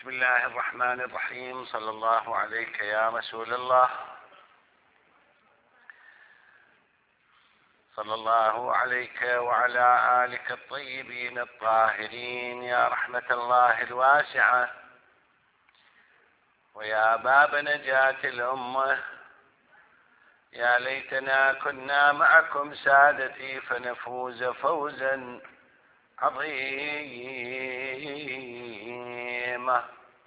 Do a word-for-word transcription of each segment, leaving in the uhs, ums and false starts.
بسم الله الرحمن الرحيم. صلى الله عليك يا رسول الله، صلى الله عليك وعلى آلك الطيبين الطاهرين يا رحمة الله الواسعة ويا باب نجاة الأمة. يا ليتنا كنا معكم سادتي فنفوز فوزا عظيما.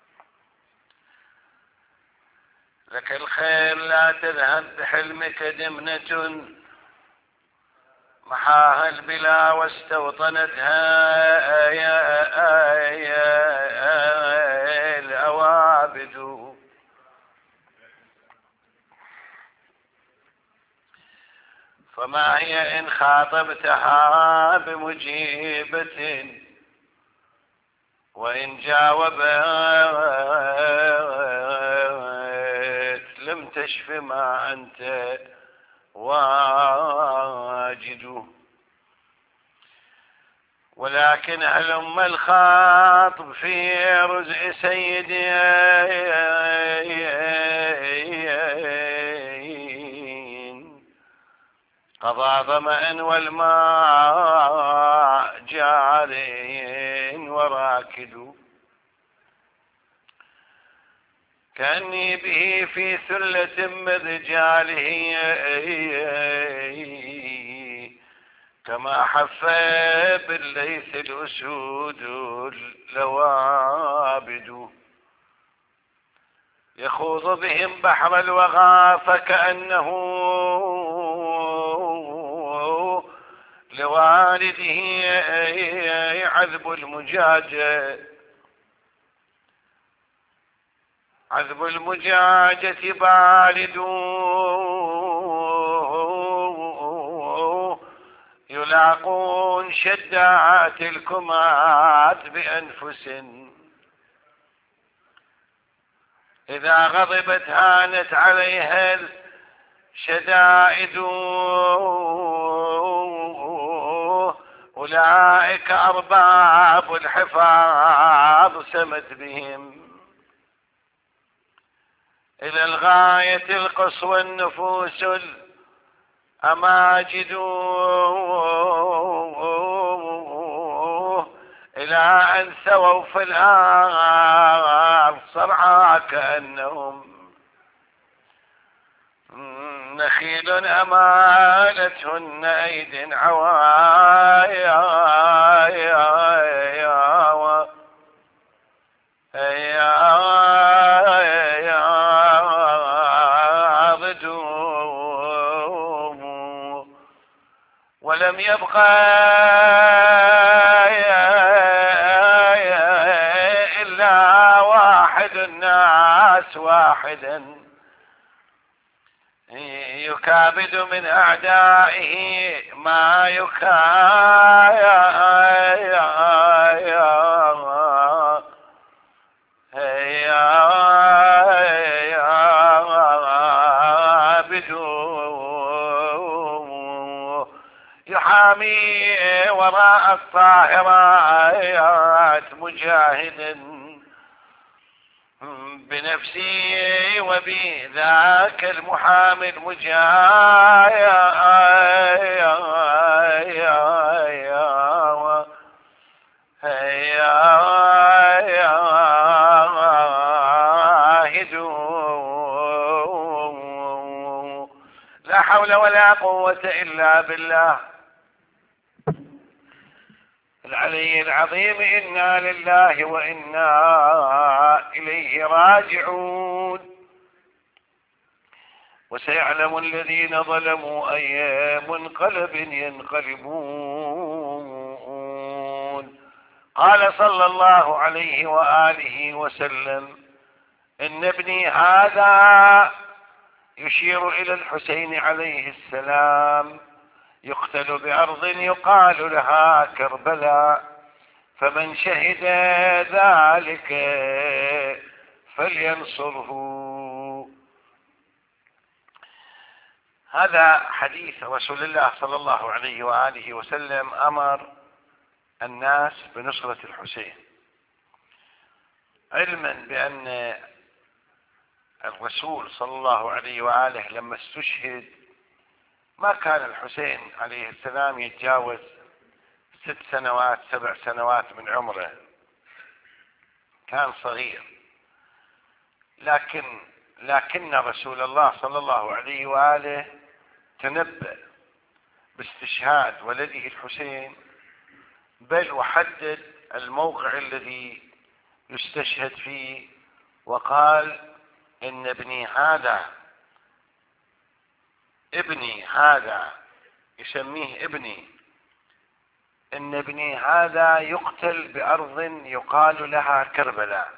لك الخير لا تذهب بحلمك دمنة محاها البلا واستوطنتها الأوابد. فما هي إن خاطبتها بمجيبة وإن جاوبت لم تشف ما أنت واجد. ولكن هلم الخاطب في رزء سيدي قضى ظمأ والماء جار وراكد. كأني به في ثلة من رجاله كما حف بالليث الأسود اللوابد. يخوض بهم بحر الوغى فكأنه لوالده عذب المجاجة عذب المجاجة بارد يلاقون شدات الكمات بأنفس إذا غضبت هانت عليها الشدائد. أولئك أرباب الحفاظ سمت بهم إلى الغاية القصوى النفوس الأماجد إلى أن ثووا في الأرض صرعى كأنهم نخيل أمالتهن أيد عوايا ولم يبقى إلا واحد الناس واحدا يكابد من أعدائه ما يكابد يحامي وراء الطاهرات مجاهدا بنفسي وبذاك المحامي المجاهد. لا حول ولا قوة إلا بالله العلي العظيم. إنا لله وإنا إليه راجعون. وسيعلم الذين ظلموا أي منقلب ينقلبون. قال صلى الله عليه وآله وسلم إن ابني هذا يشير إلى الحسين عليه السلام يقتل بأرض يقال لها كربلاء، فمن شهد ذلك فلينصره. هذا حديث رسول الله صلى الله عليه وآله وسلم أمر الناس بنصرة الحسين. علما بأن الرسول صلى الله عليه وآله لما استشهد ما كان الحسين عليه السلام يتجاوز ست سنوات سبع سنوات من عمره، كان صغير، لكن لكن رسول الله صلى الله عليه وآله تنبأ باستشهاد ولده الحسين، بل وحدد الموقع الذي يستشهد فيه، وقال إن ابني هذا ابني هذا يسميه ابني إن ابني هذا يقتل بأرض يقال لها كربلاء،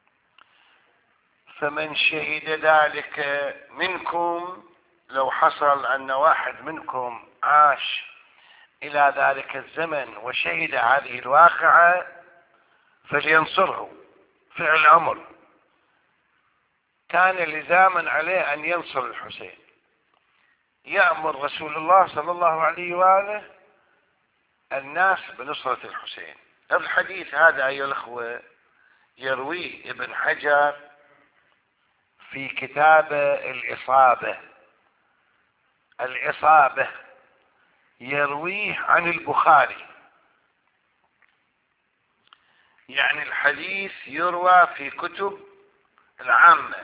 فمن شهد ذلك منكم، لو حصل أن واحد منكم عاش إلى ذلك الزمن وشهد هذه الواقعة فلينصره. فعل أمر، كان لزاما عليه أن ينصر الحسين. يأمر رسول الله صلى الله عليه وآله الناس بنصرة الحسين. الحديث هذا أيها الأخوة يرويه ابن حجر في كتاب الإصابة. الإصابة يرويه عن البخاري، يعني الحديث يروى في كتب العامة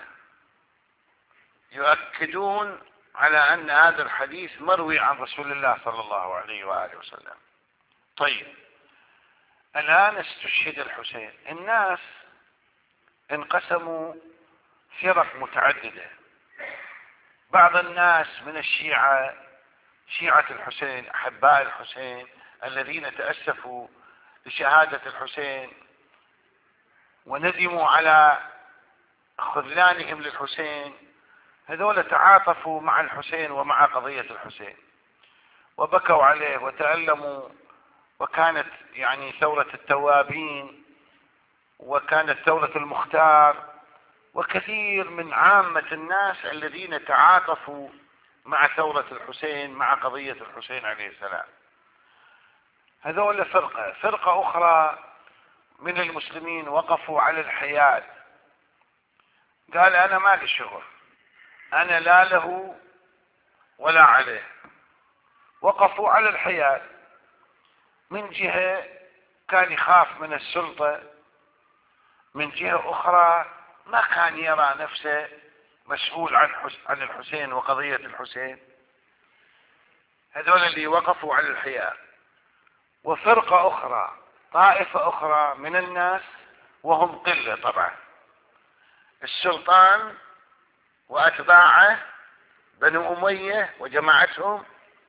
يؤكدون على أن هذا الحديث مروي عن رسول الله صلى الله عليه وآله وسلم. طيب، الآن استشهد الحسين، الناس انقسموا فرق متعددة. بعض الناس من الشيعة، شيعة الحسين، أحباء الحسين الذين تأسفوا لشهادة الحسين وندموا على خذلانهم للحسين، هذول تعاطفوا مع الحسين ومع قضية الحسين وبكوا عليه وتألموا، وكانت يعني ثورة التوابين، وكانت ثورة المختار، وكثير من عامة الناس الذين تعاطفوا مع ثورة الحسين، مع قضية الحسين عليه السلام. هذول فرقة. فرقة أخرى من المسلمين وقفوا على الحياد، قال أنا ما لي شغل، أنا لا له ولا عليه. وقفوا على الحياد، من جهة كان يخاف من السلطة، من جهة أخرى ما كان يرى نفسه مسؤول عن عن الحسين وقضية الحسين. هذول اللي وقفوا على الحياد. وفرقة أخرى، طائفة أخرى من الناس، وهم قلة طبعا، السلطان وأتباعه بنو أمية وجماعتهم،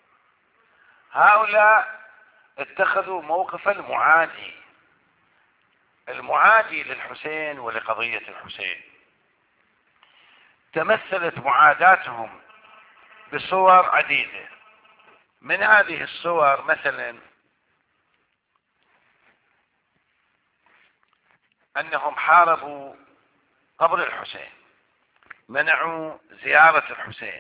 هؤلاء اتخذوا موقف المعادي المعادي للحسين ولقضية الحسين. تمثلت معاداتهم بصور عديدة. من هذه الصور مثلا أنهم حاربوا قبر الحسين، منعوا زيارة الحسين،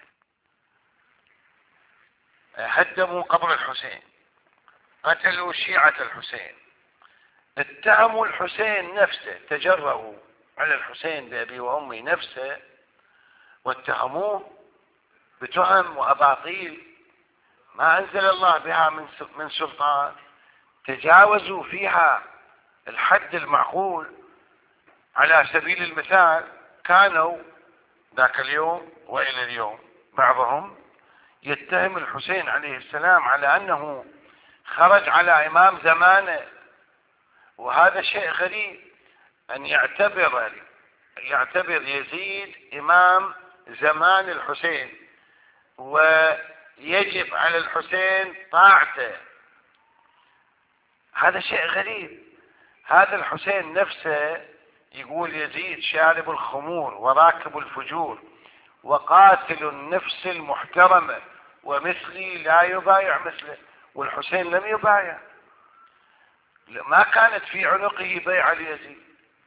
هدموا قبر الحسين، قتلوا شيعة الحسين، اتهموا الحسين نفسه، تجرؤوا على الحسين بأبي وأمي نفسه واتهموه بتهم وأباطيل ما أنزل الله بها من سلطان، تجاوزوا فيها الحد المعقول. على سبيل المثال كانوا ذاك اليوم وإلى اليوم بعضهم يتهم الحسين عليه السلام على أنه خرج على إمام زمانه، وهذا شيء غريب أن يعتبر يعتبر يزيد إمام زمان الحسين ويجب على الحسين طاعته. هذا شيء غريب. هذا الحسين نفسه يقول يزيد شارب الخمور وراكب الفجور وقاتل النفس المحترمة ومثلي لا يبايع مثله، والحسين لم يبايع، ما كانت في عنقه بيعة ليزيد.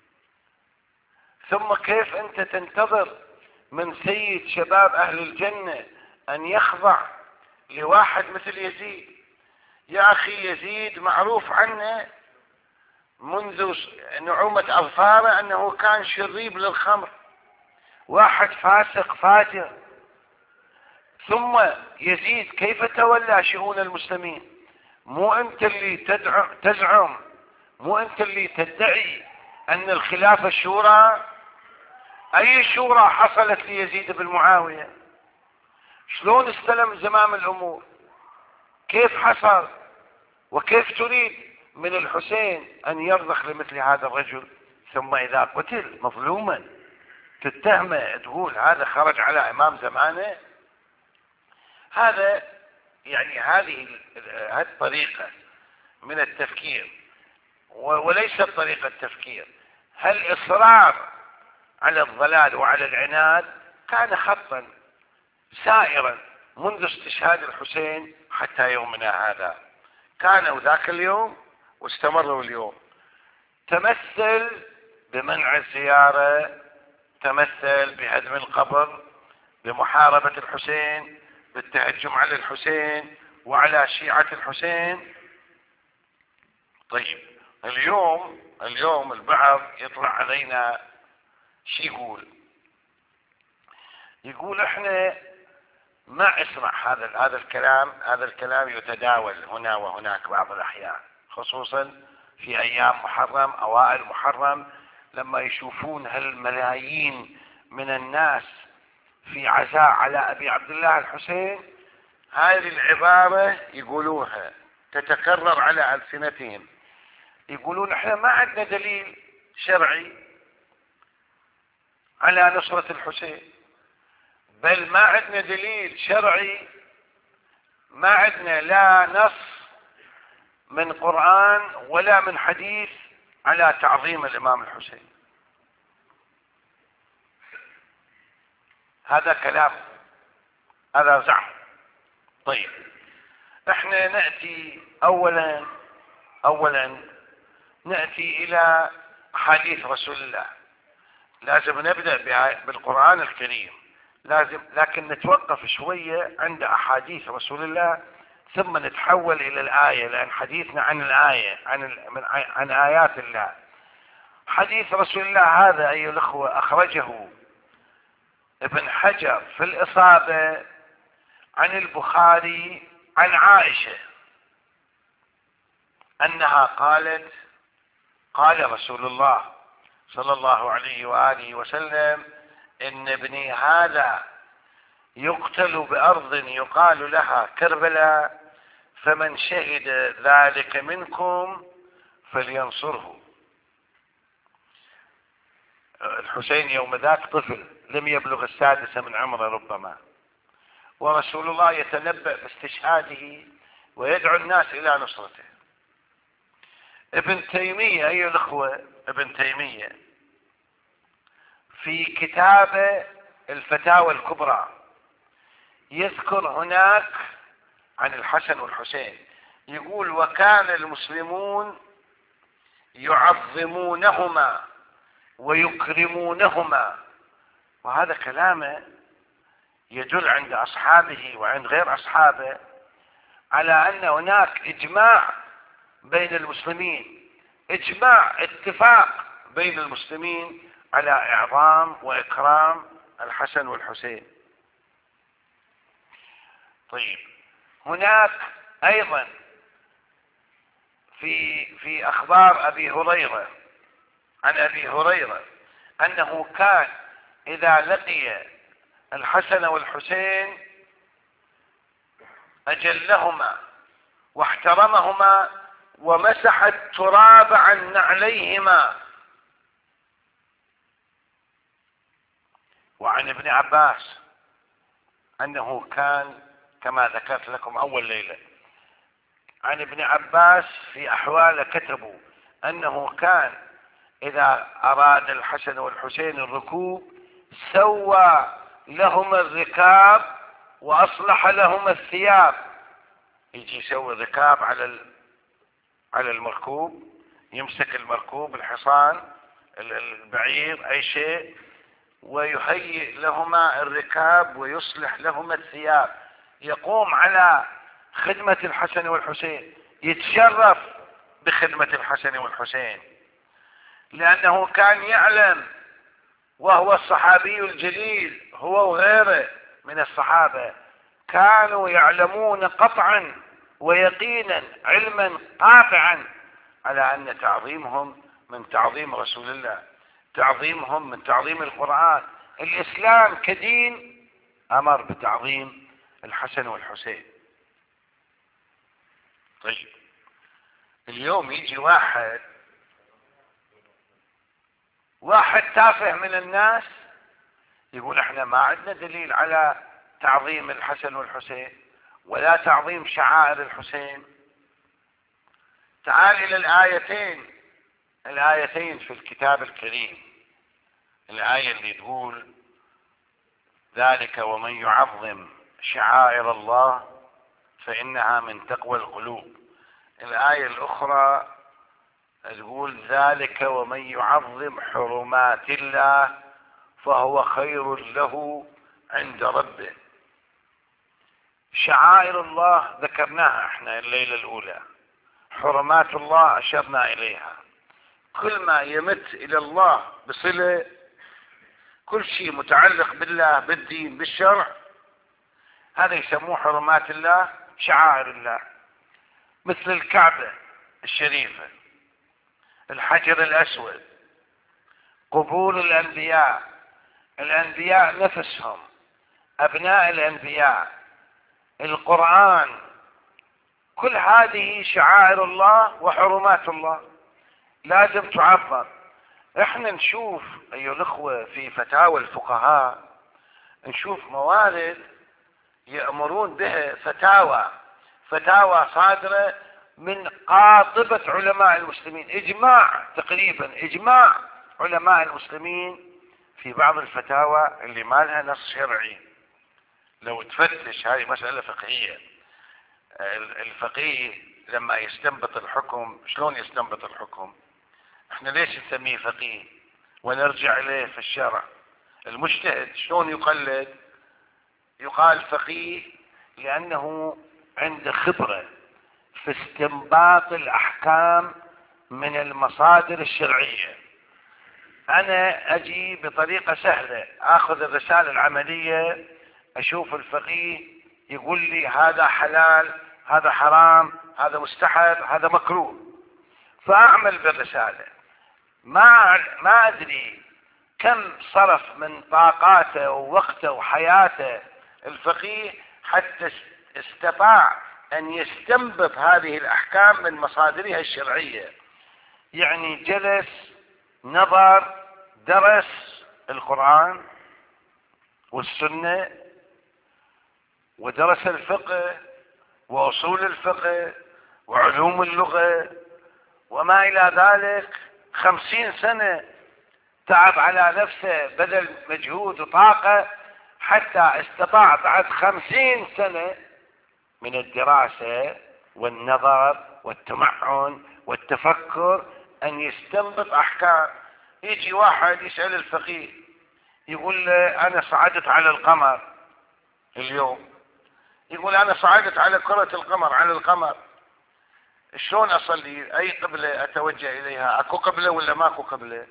ثم كيف أنت تنتظر من سيد شباب أهل الجنة أن يخضع لواحد مثل يزيد؟ يا أخي يزيد معروف عنه منذ نعومة أظفاره أنه كان شريب للخمر، واحد فاسق فاجر. ثم يزيد كيف تولى شؤون المسلمين؟ مو أنت اللي تدعم تزعم مو أنت اللي تدعي أن الخلافة شورى؟ أي شورى حصلت ليزيد بن معاوية؟ شلون استلم زمام الأمور؟ كيف حصل؟ وكيف تريد من الحسين أن يرضخ لمثل هذا الرجل؟ ثم إذا قتل مظلوما تتهمه، تقول هذا خرج على إمام زمانه؟ هذا يعني هذه الطريقة من التفكير وليست طريقة تفكير. هل إصرار على الضلال وعلى العناد كان خطا سائرا منذ استشهاد الحسين حتى يومنا هذا، كانوا ذاك اليوم واستمروا اليوم. تمثل بمنع الزيارة، تمثل بهدم القبر، بمحاربة الحسين، بالتهجم على الحسين وعلى شيعة الحسين. طيب اليوم اليوم البعض يطلع علينا شي يقول يقول احنا ما اسمع هذا هذا الكلام هذا الكلام يتداول هنا وهناك بعض الأحيان، خصوصا في أيام محرم، أوائل محرم، لما يشوفون هالملايين من الناس في عزاء على أبي عبد الله الحسين. هذه العبارة يقولوها تتكرر على ألسنتهم، يقولون احنا ما عندنا دليل شرعي على نصرة الحسين، بل ما عندنا دليل شرعي، ما عندنا لا نص من قرآن ولا من حديث على تعظيم الإمام الحسين. هذا كلام، هذا زعم. طيب احنا نأتي اولا اولا نأتي الى احاديث رسول الله. لازم نبدأ بالقرآن الكريم، لازم لكن نتوقف شوية عند احاديث رسول الله ثم نتحول الى الآية، لان حديثنا عن الآية عن ال... عن آيات الله. حديث رسول الله هذا ايها الاخوة اخرجه ابن حجر في الإصابة عن البخاري عن عائشة أنها قالت: قال رسول الله صلى الله عليه وآله وسلم: إن ابني هذا يقتل بأرض يقال لها كربلاء، فمن شهد ذلك منكم فلينصره. الحسين يوم ذاك طفل لم يبلغ السادسة من عمره ربما، ورسول الله يتنبأ باستشهاده ويدعو الناس إلى نصرته. ابن تيمية أيها الأخوة، ابن تيمية في كتابه الفتاوى الكبرى يذكر هناك عن الحسن والحسين، يقول: وكان المسلمون يعظمونهما ويكرمونهما. وهذا كلامه يدل عند أصحابه وعند غير أصحابه على أن هناك إجماع بين المسلمين، إجماع اتفاق بين المسلمين على إعظام وإكرام الحسن والحسين. طيب هناك أيضا في في أخبار أبي هريرة عن أبي هريرة أنه كان إذا لقي الحسن والحسين أجلهما واحترمهما ومسح التراب عن نعليهما. وعن ابن عباس أنه كان كما ذكرت لكم أول ليلة، عن ابن عباس في أحوال كتبوا أنه كان إذا أراد الحسن والحسين الركوب سوى لهما الركاب وأصلح لهما الثياب. يجي يسوي ركاب على على المركوب، يمسك المركوب الحصان البعير أي شيء ويهيئ لهما الركاب ويصلح لهما الثياب، يقوم على خدمة الحسن والحسين، يتشرف بخدمة الحسن والحسين، لأنه كان يعلم، وهو الصحابي الجليل هو وغيره من الصحابة كانوا يعلمون قطعا ويقينا علما قاطعا على أن تعظيمهم من تعظيم رسول الله، تعظيمهم من تعظيم القرآن. الإسلام كدين أمر بتعظيم الحسن والحسين. طيب اليوم يجي واحد واحد تافه من الناس يقول احنا ما عندنا دليل على تعظيم الحسن والحسين ولا تعظيم شعائر الحسين. تعال الى الايتين الايتين في الكتاب الكريم. الآية اللي تقول ذلك ومن يعظم شعائر الله فإنها من تقوى القلوب. الآية الأخرى تقول ذلك ومن يعظم حرمات الله فهو خير له عند ربه. شعائر الله ذكرناها احنا الليلة الأولى، حرمات الله أشرنا إليها. كل ما يمت إلى الله بصلة، كل شيء متعلق بالله بالدين بالشرع، هذا يسموه حرمات الله شعائر الله، مثل الكعبة الشريفة، الحجر الأسود، قبور الأنبياء، الأنبياء نفسهم، أبناء الأنبياء، القرآن، كل هذه شعائر الله وحرمات الله لازم تعظم. احنا نشوف ايها الاخوة في فتاوى الفقهاء، نشوف موارد يأمرون بها، فتاوى فتاوى صادرة من قاطبة علماء المسلمين، اجماع تقريبا اجماع علماء المسلمين في بعض الفتاوى اللي ما لها نص شرعي. لو تفتش هذه مسألة فقهية، الفقيه لما يستنبط الحكم شلون يستنبط الحكم؟ احنا ليش نسميه فقيه ونرجع اليه في الشرع؟ المجتهد شلون يقلد؟ يقال فقيه لانه عنده خبرة في استنباط الاحكام من المصادر الشرعية. انا اجي بطريقة سهلة اخذ الرسالة العملية، اشوف الفقيه يقول لي هذا حلال، هذا حرام، هذا مستحب، هذا مكروه، فاعمل بالرسالة. ما ما ادري كم صرف من طاقاته ووقته وحياته الفقيه حتى استطاع ان يستنبط هذه الاحكام من مصادرها الشرعية. يعني جلس، نظر، درس القرآن والسنة، ودرس الفقه واصول الفقه وعلوم اللغة وما الى ذلك. خمسين سنة تعب على نفسه، بذل مجهود وطاقة حتى استطاع بعد خمسين سنة من الدراسة والنظر والتمعن والتفكر ان يستنبط احكام. يجي واحد يسأل الفقيه يقول له انا صعدت على القمر اليوم، يقول انا صعدت على كرة القمر، على القمر، شلون اصلي؟ اي قبلة اتوجه اليها؟ اكو قبلة ولا ماكو قبلة؟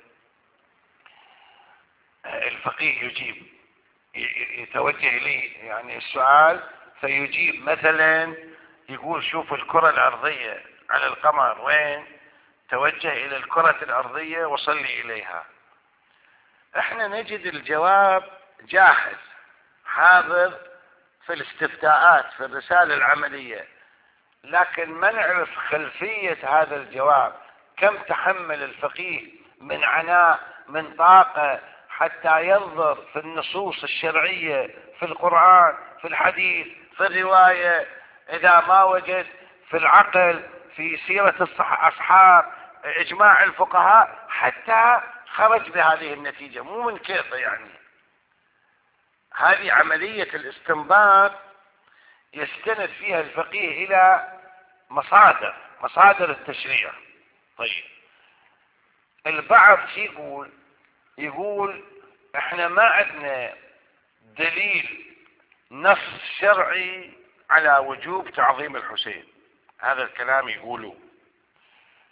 الفقيه يجيب، يتوجه اليه يعني السؤال فيجيب. مثلا يقول شوف الكرة الارضية على القمر وين؟ توجه الى الكرة الارضية وصلي اليها. احنا نجد الجواب جاهز حاضر في الاستفتاءات في الرسالة العملية، لكن ما نعرف خلفية هذا الجواب. كم تحمل الفقيه من عناء، من طاقة، حتى ينظر في النصوص الشرعية في القرآن، في الحديث، في الرواية، إذا ما وجد في العقل، في سيرة الأصحاب، إجماع الفقهاء، حتى خرج بهذه النتيجة، مو من كيفه يعني. هذه عملية الاستنباط يستند فيها الفقيه إلى مصادر مصادر التشريع. طيب البعض يقول يقول احنا ما عندنا دليل نص شرعي على وجوب تعظيم الحسين. هذا الكلام يقولوا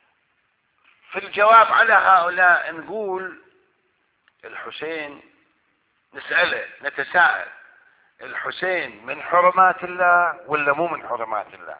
في الجواب على هؤلاء نقول الحسين، نسأله نتساءل، الحسين من حرمات الله ولا مو من حرمات الله؟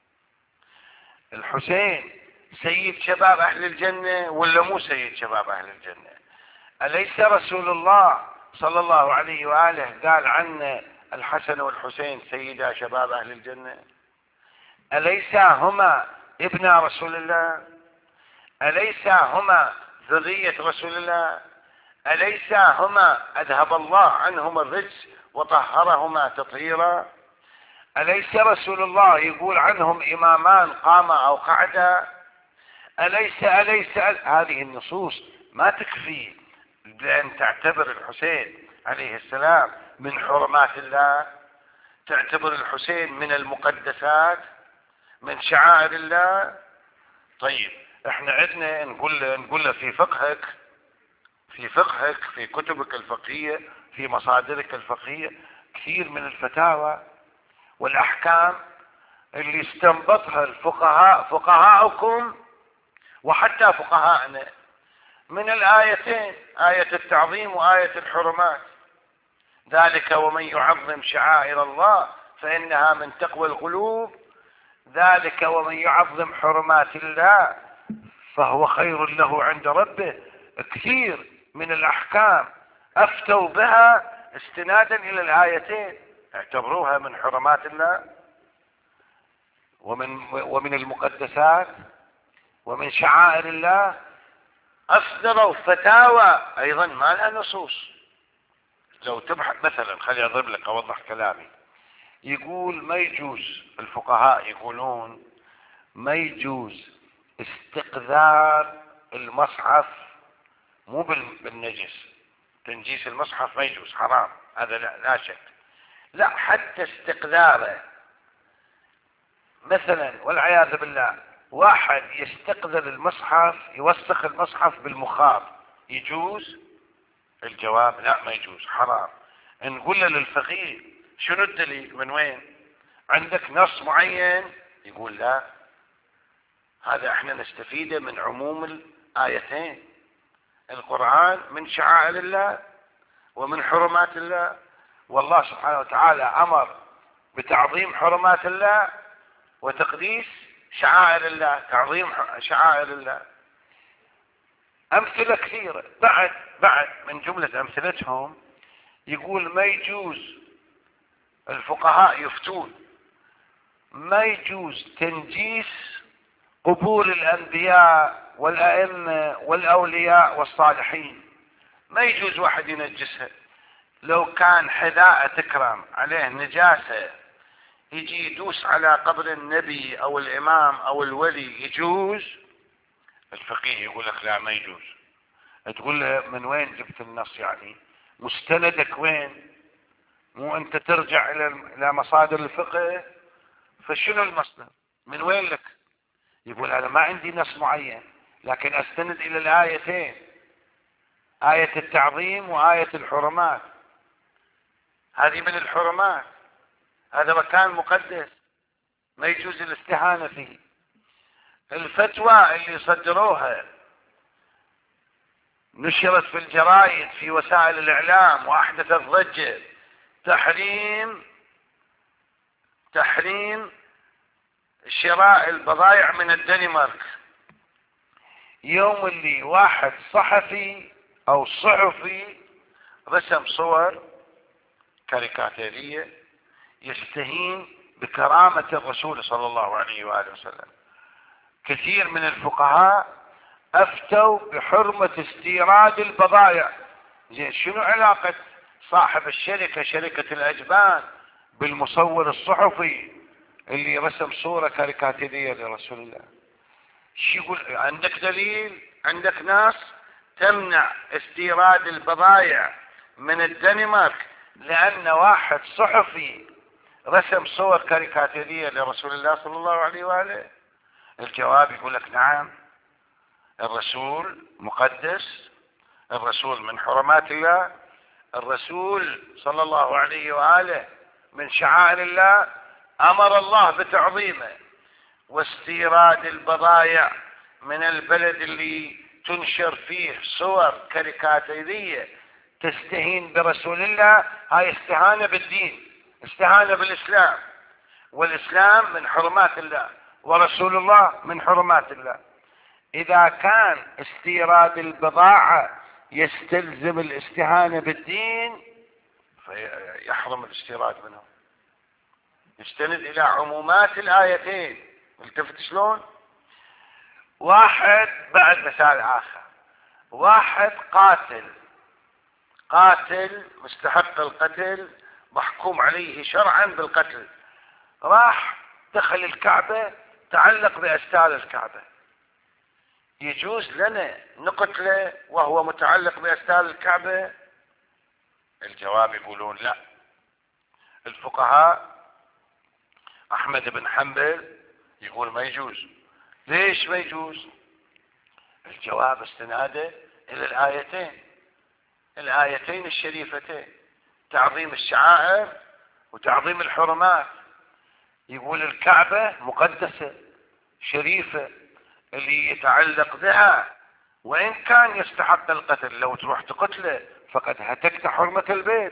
الحسين سيد شباب أهل الجنة ولا مو سيد شباب أهل الجنة؟ أليس رسول الله صلى الله عليه وآله قال عن الحسن والحسين سيدا شباب أهل الجنة؟ أليس هما ابنا رسول الله؟ أليس هما ذرية رسول الله؟ أليس هما أذهب الله عنهما الرجس وطهرهما تطهيرا؟ أليس رسول الله يقول عنهم إمامان قاما أو قعدا؟ أليس أليس أل... هذه النصوص ما تكفي بأن تعتبر الحسين عليه السلام من حرمات الله، تعتبر الحسين من المقدسات، من شعائر الله. طيب احنا عندنا نقول نقول في فقهك في فقهك في كتبك الفقهية في مصادرك الفقهية كثير من الفتاوى والأحكام اللي استنبطها الفقهاء فقهاؤكم وحتى فقهاءنا من الآيتين، آية التعظيم وآية الحرمات. ذلك ومن يعظم شعائر الله فإنها من تقوى القلوب، ذلك ومن يعظم حرمات الله فهو خير له عند ربه. كثير من الأحكام أفتوا بها استنادا إلى الآيتين، اعتبروها من حرمات الله ومن ومن المقدسات ومن شعائر الله. أصدروا فتاوى أيضا ما لها نصوص. لو تبحث مثلا، خلي أضرب لك أوضح كلامي، يقول ما يجوز، الفقهاء يقولون ما يجوز استقذار المصحف، مو بالنجس، تنجيس المصحف ما يجوز، حرام، هذا لا, لا شك، لا حتى استقذاره. مثلا والعياذ بالله واحد يستقذر المصحف، يوسخ المصحف بالمخاط، يجوز؟ الجواب لا ما يجوز، حرام. نقول له للفقيه شنو الدليل؟ من وين؟ عندك نص معين؟ يقول لا، هذا احنا نستفيده من عموم الآيتين. القرآن من شعائر الله ومن حرمات الله، والله سبحانه وتعالى أمر بتعظيم حرمات الله وتقديس شعائر الله، تعظيم شعائر الله. أمثلة كثيرة. بعد بعد من جملة أمثلتهم يقول ما يجوز، الفقهاء يفتون ما يجوز تنجيس قبور الأنبياء والأئمة والأولياء والصالحين، ما يجوز واحد ينجسها. لو كان حذاء تكرم عليه نجاسة يجي يدوس على قبر النبي أو الإمام أو الولي، يجوز؟ الفقيه يقول لك لا ما يجوز. تقول له من وين جبت النص؟ يعني مستندك وين؟ مو أنت ترجع إلى إلى مصادر الفقه، فشنو المصدر؟ من وين لك؟ يقول أنا ما عندي نص معين، لكن أستند إلى الآيتين، آية التعظيم وآية الحرمات. هذه من الحرمات، هذا مكان مقدس ما يجوز الاستهانة فيه. الفتوى اللي صدروها نشرت في الجرائد في وسائل الإعلام وأحدثت ضجة، تحريم تحريم شراء البضائع من الدنمارك. يوم اللي واحد صحفي أو صحفي رسم صور كاريكاتيرية يستهين بكرامة الرسول صلى الله عليه وآله وسلم، كثير من الفقهاء أفتوا بحرمة استيراد البضائع. زين شنو علاقة صاحب الشركة شركة الأجبان بالمصور الصحفي اللي رسم صورة كاريكاتيرية لرسول الله؟ شو يقول؟ عندك دليل؟ عندك ناس تمنع استيراد البضائع من الدنمارك لأن واحد صحفي رسم صور كاريكاتيرية لرسول الله صلى الله عليه وآله؟ الجواب يقول لك نعم، الرسول مقدس، الرسول من حرمات الله، الرسول صلى الله عليه وآله من شعائر الله، أمر الله بتعظيمه، واستيراد البضائع من البلد اللي تنشر فيه صور كاريكاتيرية تستهين برسول الله، هاي استهانة بالدين، استهانة بالإسلام، والإسلام من حرمات الله ورسول الله من حرمات الله. إذا كان استيراد البضاعة يستلزم الاستهانة بالدين فيحرم الاستيراد منه. يستند إلى عمومات الآيتين. التفت شلون؟ واحد بعد مثال آخر، واحد قاتل قاتل مستحق القتل محكوم عليه شرعا بالقتل، راح دخل الكعبة تعلق بأستار الكعبة، يجوز لنا نقتله وهو متعلق بأستار الكعبة؟ الجواب يقولون لا. الفقهاء أحمد بن حنبل يقول ما يجوز. ليش ما يجوز؟ الجواب استناده إلى الآيتين الآيتين الشريفتين، تعظيم الشعائر وتعظيم الحرمات. يقول الكعبة مقدسة شريفة، اللي يتعلق بها وإن كان يستحق القتل لو تروح تقتله فقد هتكت حرمة البيت،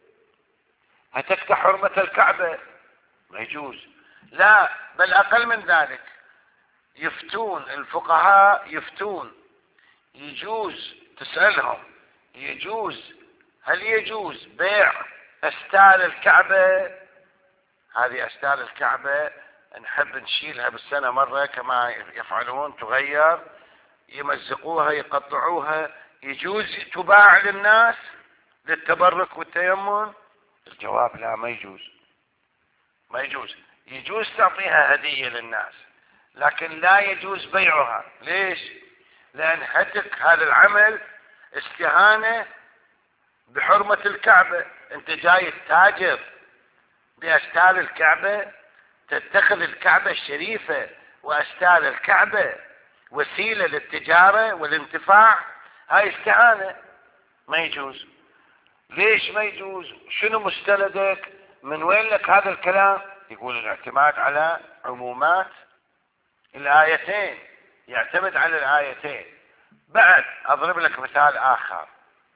هتكت حرمة الكعبة، ما يجوز. لا، بل أقل من ذلك، يفتون الفقهاء يفتون يجوز، تسألهم يجوز هل يجوز بيع أستار الكعبة؟ هذه أستار الكعبة نحب نشيلها بالسنة مرة كما يفعلون، تغير، يمزقوها يقطعوها، يجوز تباع للناس للتبرك والتيمم؟ الجواب لا، ما يجوز ما يجوز. يجوز تعطيها هدية للناس لكن لا يجوز بيعها. ليش؟ لأن هتك هذا العمل استهانة بحرمة الكعبة. انت جاي تتاجر بأستار الكعبة، تتخذ الكعبة الشريفة وأستار الكعبة وسيلة للتجارة والانتفاع، هاي استهانة، ما يجوز. ليش ما يجوز؟ شنو مستندك؟ من وين لك هذا الكلام؟ يقول الاعتماد على عمومات الآيتين، يعتمد على الآيتين. بعد أضرب لك مثال آخر.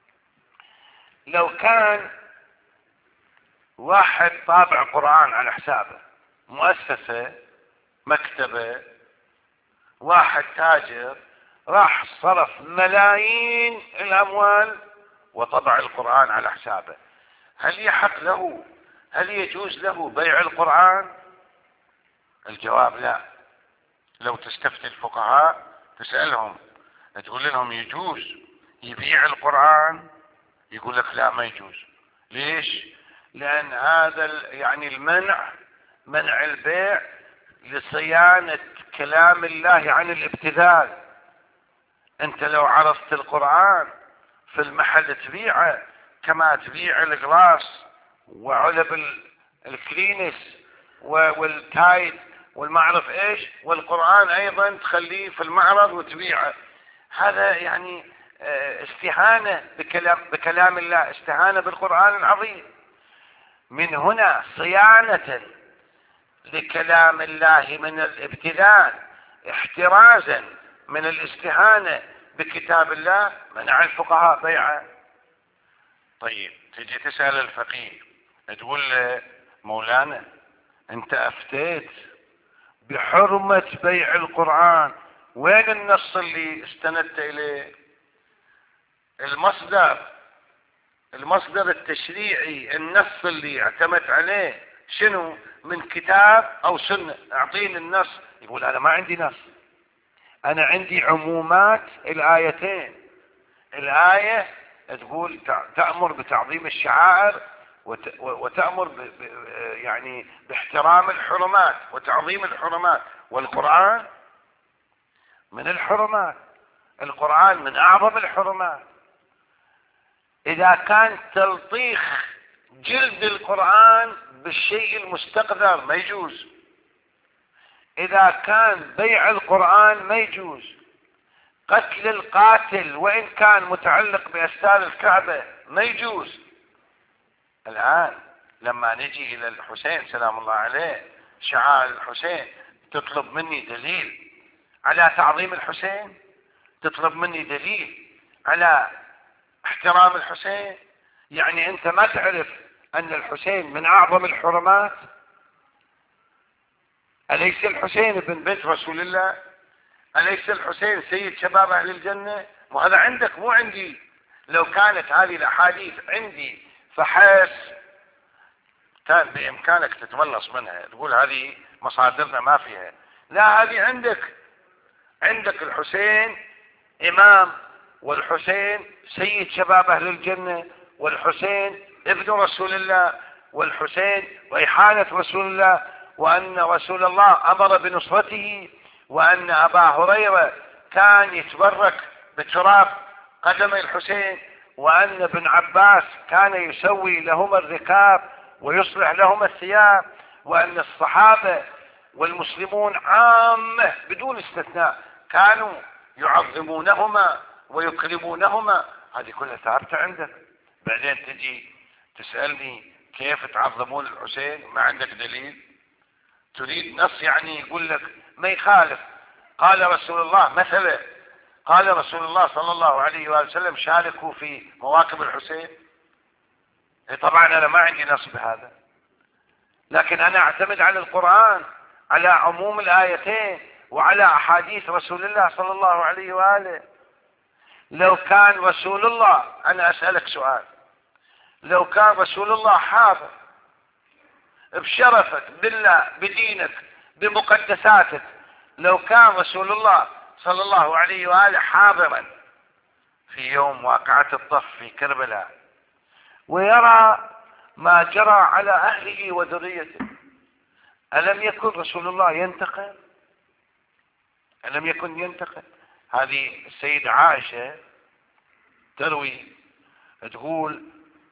لو كان واحد طابع قرآن على حسابه، مؤسسة، مكتبة، واحد تاجر راح صرف ملايين الأموال وطبع القرآن على حسابه، هل يحق له، هل يجوز له بيع القرآن؟ الجواب لا. لو تستفتي الفقهاء تسألهم تقول لهم يجوز يبيع القرآن؟ يقول لك لا، ما يجوز. ليش؟ لأن هذا يعني المنع، منع البيع لصيانة كلام الله عن الابتذال. انت لو عرضت القرآن في المحل تبيعه كما تبيع الجلاس وعلب الكلينس والتايد والمعرف ايش، والقرآن ايضا تخليه في المعرض وتبيعه، هذا يعني استهانة بكلام, بكلام الله، استهانة بالقرآن العظيم. من هنا صيانة لكلام الله من الابتذال احترازا من الاستهانة بكتاب الله منع الفقهاء بيعه. طيب تجي تسأل الفقيه تقول له مولانا انت افتيت بحرمة بيع القرآن، وين النص اللي استندت اليه؟ المصدر المصدر التشريعي، النص اللي اعتمدت عليه شنو؟ من كتاب او سنة، اعطيني النص. يقول انا ما عندي نص، انا عندي عمومات الايتين. الاية تقول تأمر بتعظيم الشعائر وتأمر ب يعني باحترام الحرمات وتعظيم الحرمات، والقرآن من الحرمات، القرآن من اعظم الحرمات. اذا كان تلطيخ جلد القرآن بالشيء المستقذر ما يجوز، اذا كان بيع القرآن ما يجوز، قتل القاتل وان كان متعلق باستار الكعبة ما يجوز. الان لما نجي الى الحسين سلام الله عليه، شعائر الحسين، تطلب مني دليل على تعظيم الحسين؟ تطلب مني دليل على احترام الحسين؟ يعني انت ما تعرف ان الحسين من اعظم الحرمات؟ اليس الحسين ابن بنت رسول الله؟ اليس الحسين سيد شباب اهل الجنة؟ وهذا عندك مو عندي. لو كانت هذه الاحاديث عندي فحس كان بامكانك تتملص منها، تقول هذه مصادرنا ما فيها. لا، هذه عندك. عندك الحسين امام، والحسين سيد شباب اهل الجنة، والحسين ابن رسول الله، والحسين ريحانة رسول الله، وان رسول الله امر بنصرته، وان ابا هريرة كان يتبرك بتراب قدمي الحسين، وان ابن عباس كان يسوي لهما الركاب ويصلح لهما الثياب، وان الصحابة والمسلمون عامة بدون استثناء كانوا يعظمونهما ويكرمونهما. هذه كلها ثابتة عندك. بعدين تجي تسألني كيف تعظمون الحسين؟ ما عندك دليل. تريد نص يعني يقول لك ما يخالف. قال رسول الله مثلا، قال رسول الله صلى الله عليه وآله وسلم شاركوا في مواكب الحسين. طبعا انا ما عندي نص بهذا، لكن انا اعتمد على القرآن، على عموم الايتين، وعلى احاديث رسول الله صلى الله عليه وآله. لو كان رسول الله، انا اسألك سؤال، لو كان رسول الله حاضر بشرفك بالله بدينك بمقدساتك، لو كان رسول الله صلى الله عليه وآله حاضرا في يوم واقعة الطف في كربلاء ويرى ما جرى على اهله وذريته، ألم يكن رسول الله ينتقم؟ ألم يكن ينتقم؟ هذه السيدة عائشة تروي تقول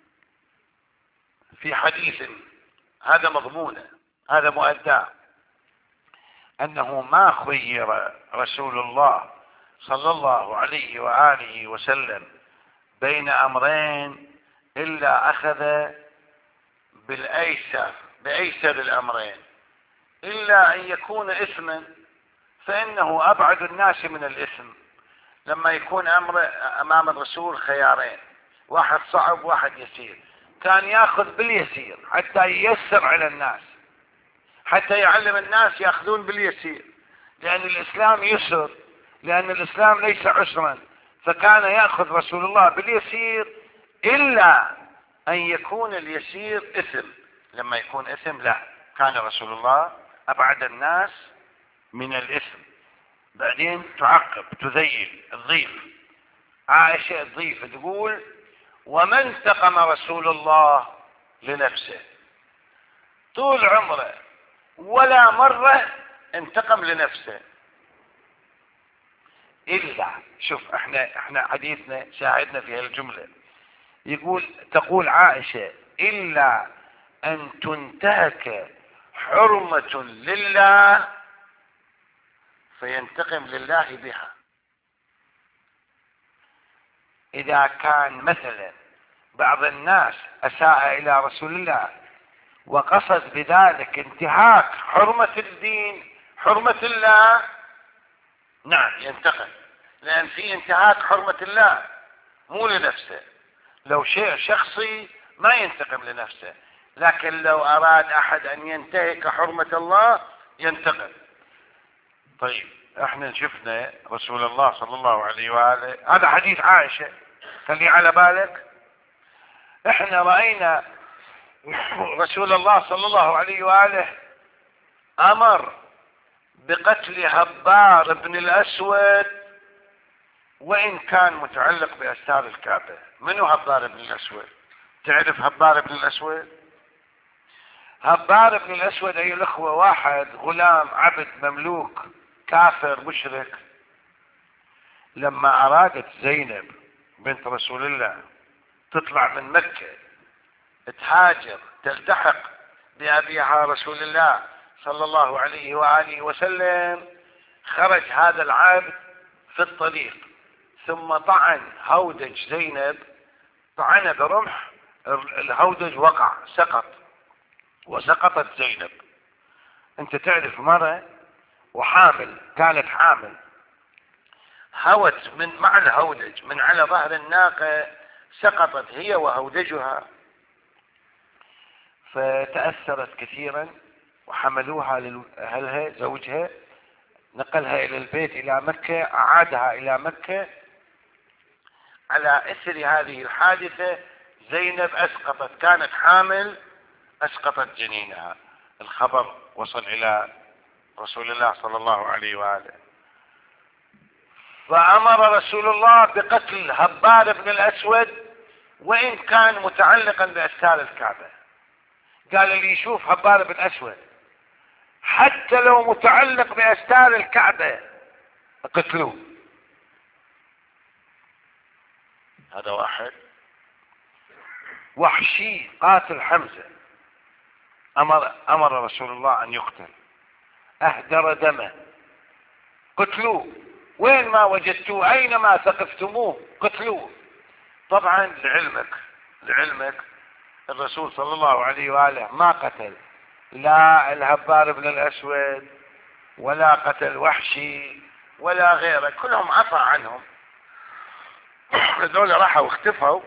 في حديث، هذا مضمونه، هذا مؤدى، أنه ما خير رسول الله صلى الله عليه وآله وسلم بين أمرين إلا أخذ بالأيسر، بأيسر الأمرين، إلا أن يكون إثما فإنه أبعد الناس من الإثم. لما يكون أمر أمام الرسول خيارين، واحد صعب واحد يسير، كان يأخذ باليسير حتى ييسر على الناس، حتى يعلم الناس يأخذون باليسير، لأن الإسلام يسر، لأن الإسلام ليس عسرا، فكان يأخذ رسول الله باليسير إلا أن يكون اليسير إثم. لما يكون إثم لا، كان رسول الله أبعد الناس من الإثم. بعدين تعقب تذيل الضيف، عائشة الضيف تقول وما انتقم رسول الله لنفسه، طول عمره ولا مرة انتقم لنفسه إلا، شوف احنا احنا حديثنا شاهدنا في هالجملة، يقول تقول عائشة إلا أن تنتهك حرمة لله فينتقم لله بها. إذا كان مثلا بعض الناس أساء إلى رسول الله وقصد بذلك انتهاك حرمة الدين، حرمة الله، نعم ينتقم، لأن في انتهاك حرمة الله مو لنفسه. لو شيء شخصي ما ينتقم لنفسه، لكن لو أراد أحد أن ينتهك حرمة الله ينتقم. طيب احنا شفنا رسول الله صلى الله عليه وآله، هذا حديث عائشة خلي على بالك. احنا رأينا رسول الله صلى الله عليه وآله أمر بقتل هبار بن الأسود وإن كان متعلق بأستار الكعبة. منو هبار بن الأسود؟ تعرف هبار بن الأسود؟ هبار بن الأسود أيها الأخوة واحد غلام عبد مملوك كافر مشرك، لما أرادت زينب بنت رسول الله تطلع من مكة تهاجر تلتحق بأبيها رسول الله صلى الله عليه وآله وسلم، خرج هذا العبد في الطريق ثم طعن هودج زينب، طعن برمح، الهودج وقع سقط وسقطت زينب. انت تعرف مرة وحامل، كانت حامل، هوت من مع الهودج من على ظهر الناقة، سقطت هي وهودجها، فتأثرت كثيرا وحملوها لأهلها، زوجها نقلها إلى البيت إلى مكة، أعادها إلى مكة. على إثر هذه الحادثة زينب أسقطت، كانت حامل، أسقطت جنينها. الخبر وصل إلى رسول الله صلى الله عليه وآله، فأمر رسول الله بقتل هبار بن الأسود وإن كان متعلقا بأستار الكعبة. قال اللي يشوف هبار بن أسود حتى لو متعلق بأستار الكعبة اقتلوه. هذا واحد. وحشي قاتل حمزة، أمر, أمر رسول الله أن يقتل، أهدر دمه، قتلوه، وين ما وجدتوه أينما ثقفتموه قتلوه. طبعا لعلمك لعلمك الرسول صلى الله عليه وآله ما قتل لا الهبار بن الأسود ولا قتل وحشي ولا غيره، كلهم عفى عنهم، هذول راحوا واختفوا.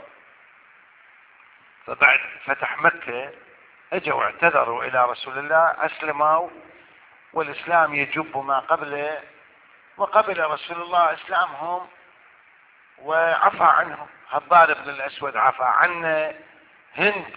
فبعد فتح مكة اجوا اعتذروا الى رسول الله، اسلموا، والاسلام يجب ما قبله، وقبل رسول الله اسلامهم وعفى عنهم. هبار بن الاسود عفى عنه، هند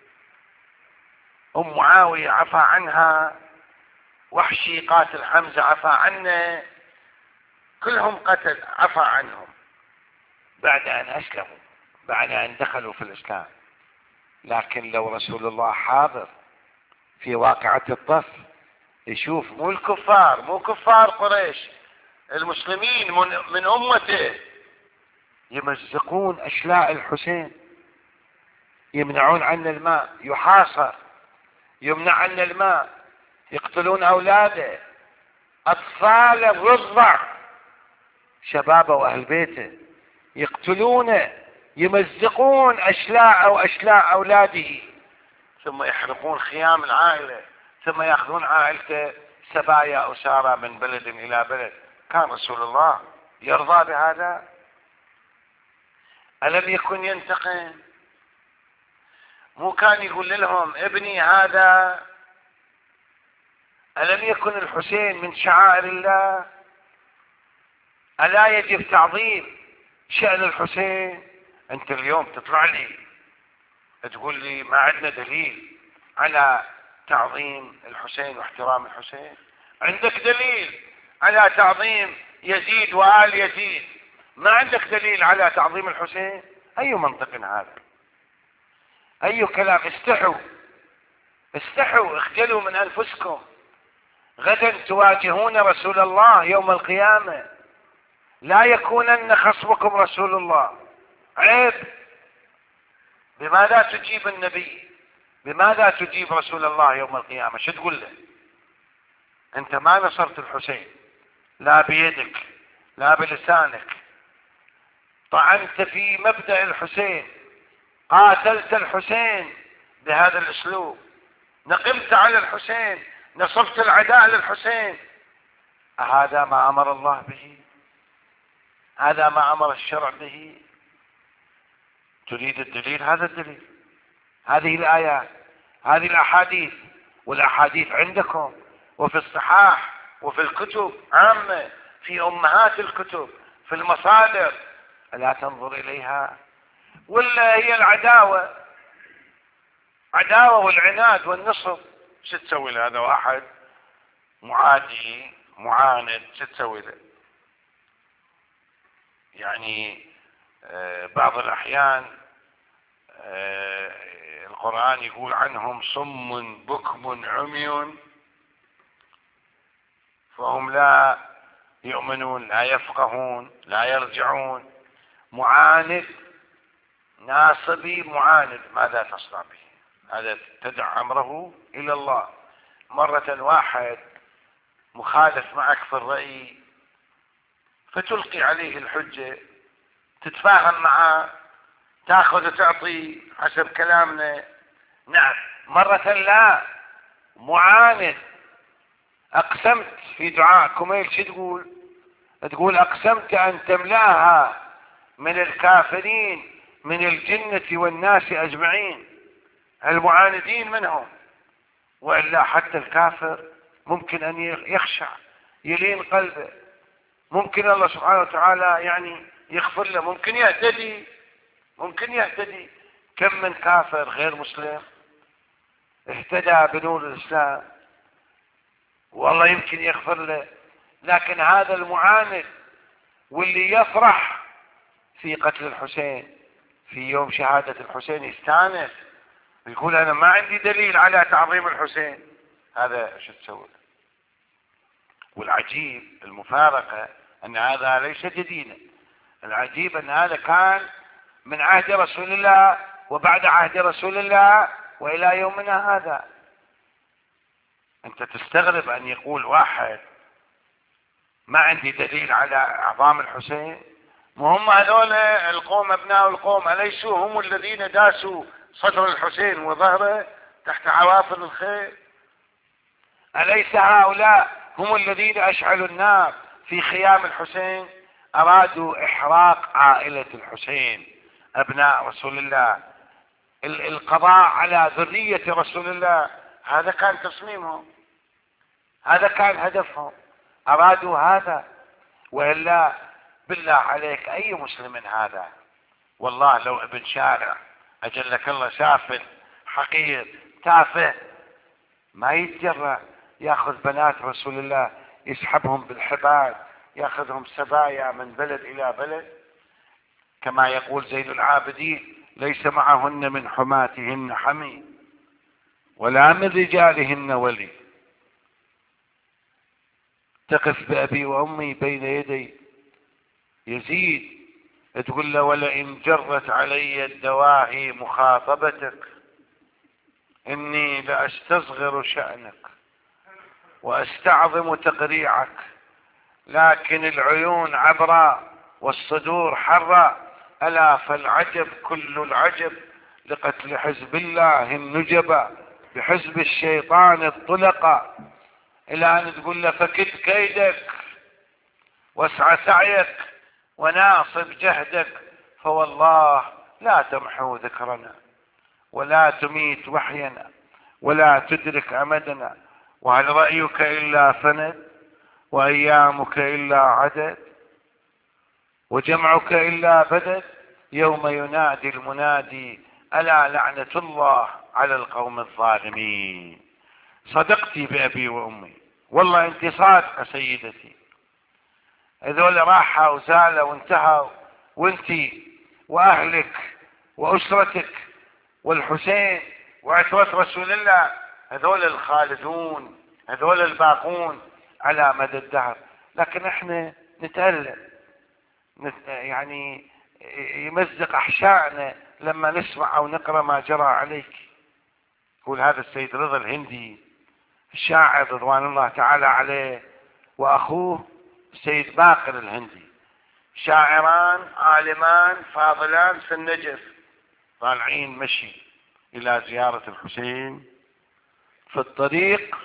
ام معاوية عفى عنها، وحشي قاتل حمزة عفى عنه، كلهم قتل عفى عنهم بعد ان اسلموا، بعد ان دخلوا في الاسلام. لكن لو رسول الله حاضر في واقعة الطف يشوف مو الكفار، مو كفار قريش، المسلمين من, من امته يمزقون اشلاء الحسين، يمنعون عنا الماء، يحاصر، يمنع عنا الماء، يقتلون اولاده، اطفاله الرضع، شبابه واهل بيته يقتلونه، يمزقون اشلاء او اشلاء اولاده، ثم يحرقون خيام العائلة، ثم ياخذون عائلته سبايا اسارى من بلد الى بلد. كان رسول الله يرضى بهذا؟ الم يكن ينتقم؟ مو كان يقول لهم ابني هذا؟ الم يكن الحسين من شعائر الله؟ الا يجب تعظيم شأن الحسين؟ انت اليوم تطلع لي تقول لي ما عندنا دليل على تعظيم الحسين واحترام الحسين. عندك دليل على تعظيم يزيد وآل يزيد، ما عندك دليل على تعظيم الحسين. اي منطق هذا؟ اي كلام؟ استحوا استحوا، اخجلوا من انفسكم. غدا تواجهون رسول الله يوم القيامة، لا يكونن خصمكم رسول الله. عيب. بماذا تجيب النبي؟ بماذا تجيب رسول الله يوم القيامة؟ شو تقول له؟ انت ما نصرت الحسين لا بيدك لا بلسانك، طعنت في مبدأ الحسين، قاتلت الحسين بهذا الاسلوب، نقمت على الحسين، نصبت العداء للحسين. هذا ما امر الله به؟ هذا ما امر الشرع به؟ تريد الدليل؟ هذا الدليل، هذه الآيات، هذه الأحاديث، والأحاديث عندكم وفي الصحاح وفي الكتب عامة، في أمهات الكتب، في المصادر، ألا تنظر إليها؟ ولا هي العداوة، عداوة والعناد والنصب؟ شو تسوي لهذا واحد معادي معاند؟ شو تسوي له؟ يعني آه بعض الأحيان آه القرآن يقول عنهم صم بكم عمي فهم لا يؤمنون، لا يفقهون، لا يرجعون. معاند ناصبي معاند، ماذا تصنع به؟ هذا تدع أمره إلى الله. مرة واحد مخالف معك في الرأي فتلقي عليه الحجة، تتفاهم معه، تاخذ وتعطي حسب كلامنا. نعم. مرة لا، معاند أقسمت في دعاء كميل شو تقول؟ تقول أقسمت أن تملأها من الكافرين من الجنة والناس أجمعين، المعاندين منهم. وإلا حتى الكافر ممكن أن يخشع، يلين قلبه، ممكن الله سبحانه وتعالى يعني يغفر له، ممكن يهتدي، ممكن يهتدي. كم من كافر غير مسلم اهتدى بنور الإسلام والله يمكن يغفر له. لكن هذا المعاند واللي يفرح في قتل الحسين في يوم شهادة الحسين يستانس، يقول أنا ما عندي دليل على تعظيم الحسين، هذا شو تسوي؟ والعجيب المفارقة أن هذا ليس جديدا، العجيب أن هذا كان من عهد رسول الله وبعد عهد رسول الله وإلى يومنا هذا. أنت تستغرب أن يقول واحد ما عندي دليل على إعظام الحسين. وهم هذول القوم أبناء القوم أليسوا هم الذين داسوا صدر الحسين وظهره تحت عوافر الخيل؟ أليس هؤلاء هم الذين أشعلوا النار في خيام الحسين؟ أرادوا إحراق عائلة الحسين أبناء رسول الله، القضاء على ذرية رسول الله. هذا كان تصميمهم، هذا كان هدفهم، أرادوا هذا. وإلا بالله عليك أي مسلم هذا؟ والله لو ابن شارع أجلك الله سافل حقير تافه ما يتجرأ ياخذ بنات رسول الله يسحبهم بالحبال، ياخذهم سبايا من بلد إلى بلد. كما يقول زين العابدين ليس معهن من حماتهن حمي ولا من رجالهن ولي. تقف بأبي وأمي بين يدي يزيد تقول له ولئن جرت علي الدواهي مخاطبتك إني لأستصغر شأنك وأستعظم تقريعك، لكن العيون عبرا والصدور حرا، ألا فالعجب كل العجب لقتل حزب الله النجبا بحزب الشيطان الطلقا. إلى أن تقول له فكد كيدك واسعى سعيك وناصب جهدك، فوالله لا تمحو ذكرنا ولا تميت وحينا ولا تدرك أمدنا، وهل رأيك إلا فند وأيامك إلا عدد وجمعك إلا بدد، يوم ينادي المنادي ألا لعنة الله على القوم الظالمين. صدقتي بأبي وأمي، والله انت صادقة سيدتي. هذول راحوا وزالوا وانتهوا، وانتي وأهلك وأسرتك والحسين وعترة رسول الله هذول الخالدون، هذول الباقون على مدى الدهر. لكن احنا نتألم، يعني يمزق أحشائنا لما نسمع أو نقرأ ما جرى عليك. يقول هذا السيد رضا الهندي الشاعر رضوان الله تعالى عليه وأخوه السيد باقر الهندي، شاعران عالمان فاضلان في النجف، طالعين مشي إلى زيارة الحسين. في الطريق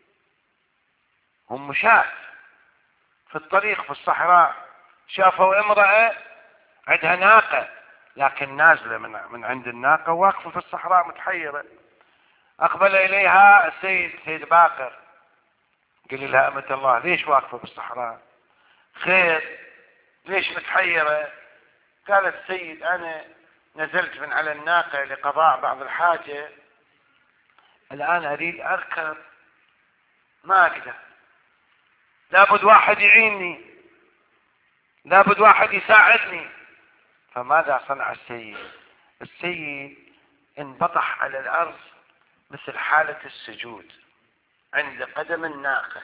هم مشاة في الطريق في الصحراء، شافوا امرأة عندها ناقة لكن نازلة من, من عند الناقة واقفة في الصحراء متحيرة. أقبل إليها السيد سيد باقر قال لها أمة الله ليش واقفة في الصحراء؟ خير ليش متحيرة؟ قالت سيد أنا نزلت من على الناقة لقضاء بعض الحاجة، الآن أريد أركب ما أقدر، لابد واحد يعيني، لابد واحد يساعدني. فماذا صنع السيد؟ السيد انبطح على الأرض مثل حالة السجود عند قدم الناقة،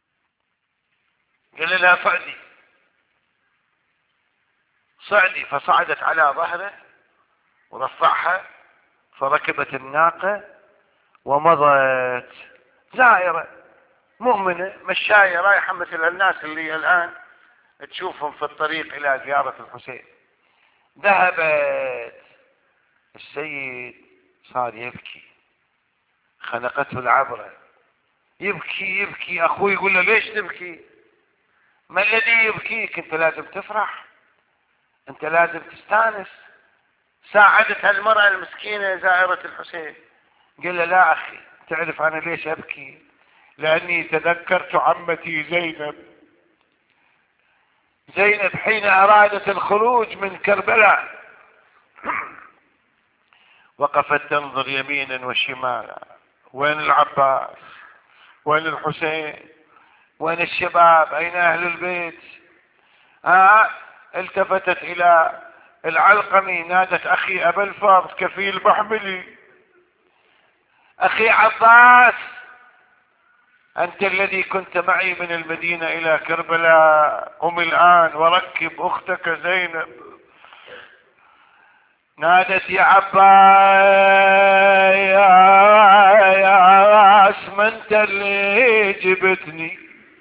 قال لها صعدي صعدي، فصعدت على ظهره ورفعها فركبت الناقة ومضت زائرة مؤمنة مشاية رايحة مثل الناس اللي الآن تشوفهم في الطريق إلى زيارة الحسين. ذهبت، السيد صار يبكي، خنقته العبرة، يبكي يبكي، اخوي يقول له ليش تبكي؟ ما الذي يبكيك؟ انت لازم تفرح، انت لازم تستانس. ساعدت هالمرأة المسكينة زائرة الحسين. قال له لا اخي، تعرف انا ليش ابكي؟ لاني تذكرت عمتي زينب. زينب حين ارادت الخروج من كربلاء وقفت تنظر يمينا وشمالا، وين العباس؟ وين الحسين؟ وين الشباب؟ اين اهل البيت؟ آه التفتت الى العلقمي، نادت اخي ابا الفضل كفيل محملي، اخي عباس، انت الذي كنت معي من المدينة الى كربلاء، قم الان وركب اختك زينب. نادت يا عباس يا من انت اللي جبتني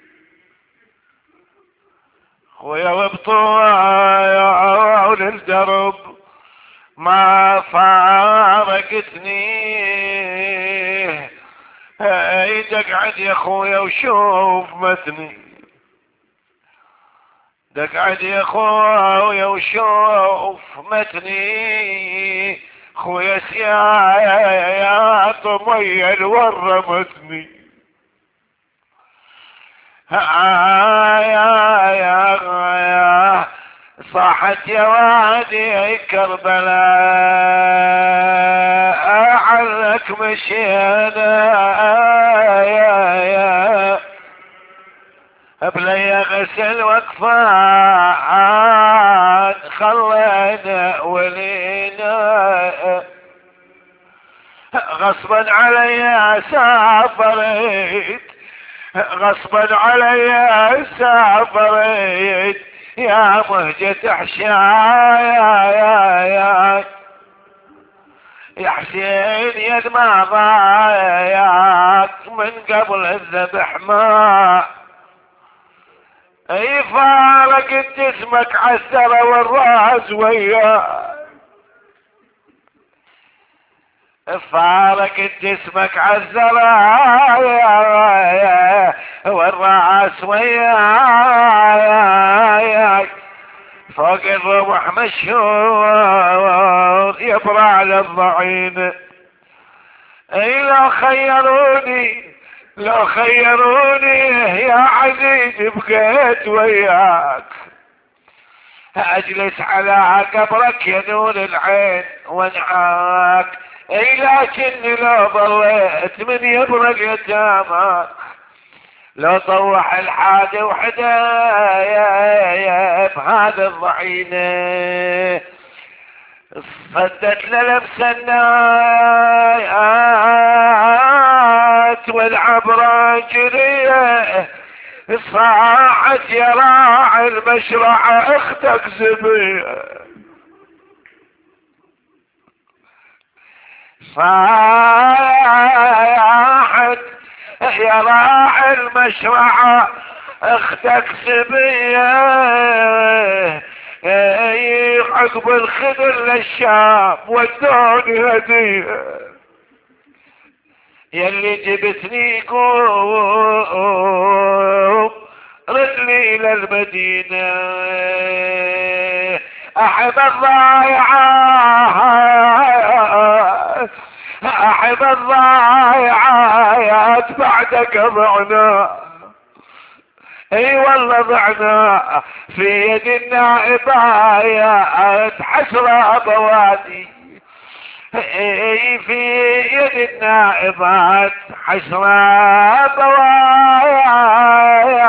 خويا وبطول الدرب ما فارقتني. دقعد يا خويا وشوف متني، دقعد يا خويا وشوف متني، خويا يا طمي الورمتني. يا يا يا صاحت يا وادي كربلاء عنك مشينا، يا يا بلي غسل وقفان خلينا ولينا، غصبا علي سافرت، غصبا علي سافرت يا مهجة حشايا، يا يا يا حسين يد ما ضايعك من قبل الذبح ما اي فارقت جسمك عالثرى والراس وياك، فارقت جسمك عالثرى والراس وياك، فوق الرمح مشهور يبرع للضعين. اي لو خيروني لو خيروني يا عزيز بقيت وياك، اجلس على قبرك يا نور العين وانعاك. اي لكني لو ضليت من يبرق يتامك، لو طوح الحادي وحده بهذا الضعينه، صدت للمس النايات والعبرة جريه، صاحت يا راعي المشرع اختك زبيه، صاحت يا راعي المشرع اختك زبيه، عقب الخضر للشام ودوني هديه، يلي جبتني قوم رجلي للمدينة، احب الضايعات احب الضايعات بعدك ضعنا، اي والله ضعنا في يد النائبات حسرة بوادي، اي في يد النائبات حسرة بوادي،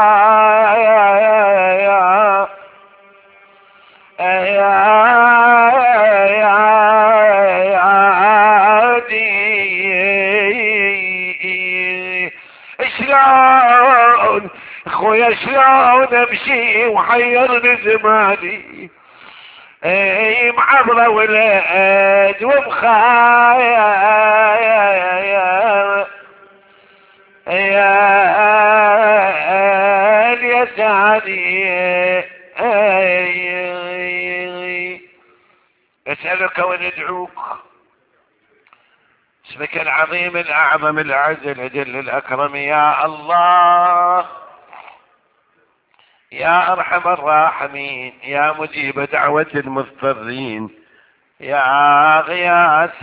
شلون خويا شلون امشي وحيرني زماني، اي معبرة ولاد ومخايا، يا اليساني اسألك وندعوك اسمك العظيم الأعظم الأعز الأجل الأكرم يا الله، يا أرحم الراحمين، يا مجيب دعوة المضطرين، يا غياث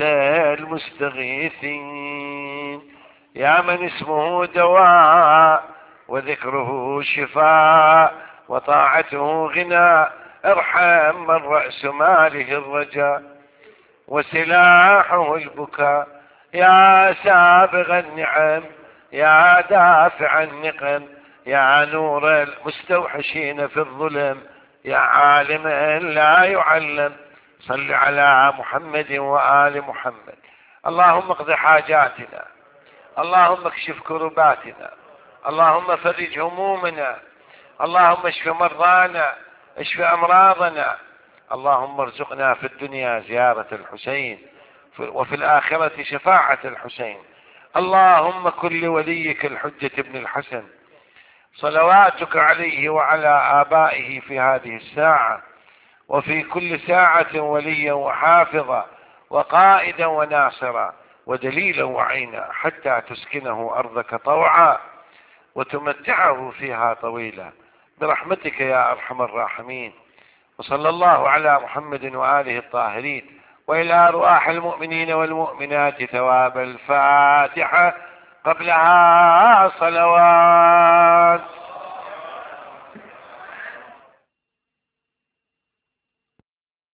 المستغيثين، يا من اسمه دواء وذكره شفاء وطاعته غنى، ارحم من رأس ماله الرجاء وسلاحه البكاء، يا سابغ النعم، يا دافع النقم، يا نور المستوحشين في الظلم، يا عالما لا يعلم. صل على محمد وآل محمد. اللهم اقض حاجاتنا، اللهم اكشف كرباتنا، اللهم فرج همومنا، اللهم اشف مرضانا، اشف أمراضنا، اللهم ارزقنا في الدنيا زيارة الحسين وفي الآخرة شفاعة الحسين. اللهم كن لوليك الحجة ابن الحسن صلواتك عليه وعلى آبائه في هذه الساعة وفي كل ساعة وليا وحافظا وقائدا وناصرا ودليلا وعينا، حتى تسكنه أرضك طوعا وتمتعه فيها طويلا برحمتك يا أرحم الراحمين. وصلى الله على محمد وآله الطاهرين، وإلى أرواح المؤمنين والمؤمنات ثواب الفاتحة قبلها صلوات.